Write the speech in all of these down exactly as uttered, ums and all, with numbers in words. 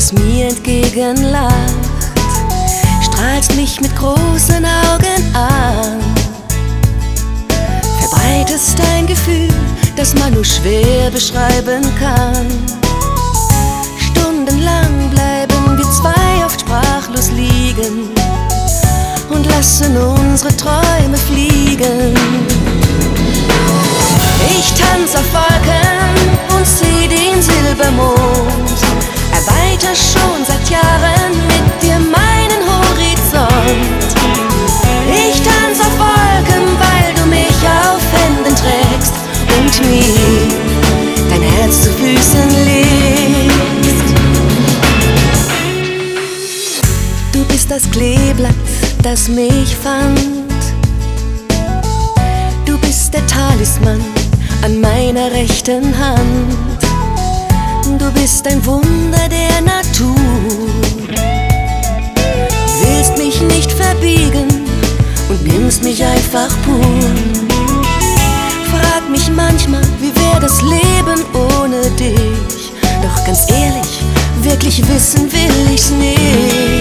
das mir entgegenlacht, strahlst mich mit großen Augen an, verbreitest ein Gefühl, das man nur schwer beschreiben kann. Stundenlang bleiben wir zwei oft sprachlos liegen und lassen unsere Träume fliegen. Ich tanz auf Wolken und seh den Silbermond, erweiter schon seit Jahren mit dir meinen Horizont. Ich tanz auf Wolken, weil du mich auf Händen trägst und mir dein Herz zu Füßen legst. Du bist das Kleeblatt, das mich fand. Du bist der Talisman an meiner rechten Hand. Du bist ein Wunder der Natur, willst mich nicht verbiegen und nimmst mich einfach pur. Frag mich manchmal, wie wär das Leben ohne dich? Doch ganz ehrlich, wirklich wissen will ich's nicht.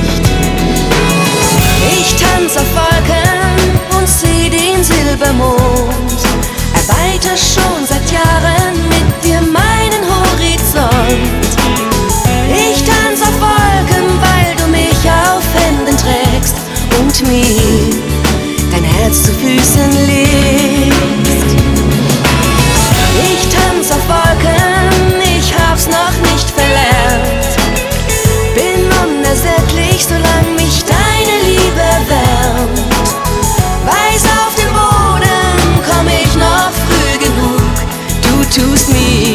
Ich tanz auf Wolken und seh den Silbermond, erweiter schon seit Jahren mit dir meinen Horizont. Ich tanz auf Wolken, weil du mich auf Händen trägst und mir dein Herz zu Füßen legst. Ich tanz auf Wolken, ich hab's noch nicht verlernt, bin unersättlich, solange mich deine Liebe wärmt. Weiß, auf den Boden komm ich noch früh genug, du tust mir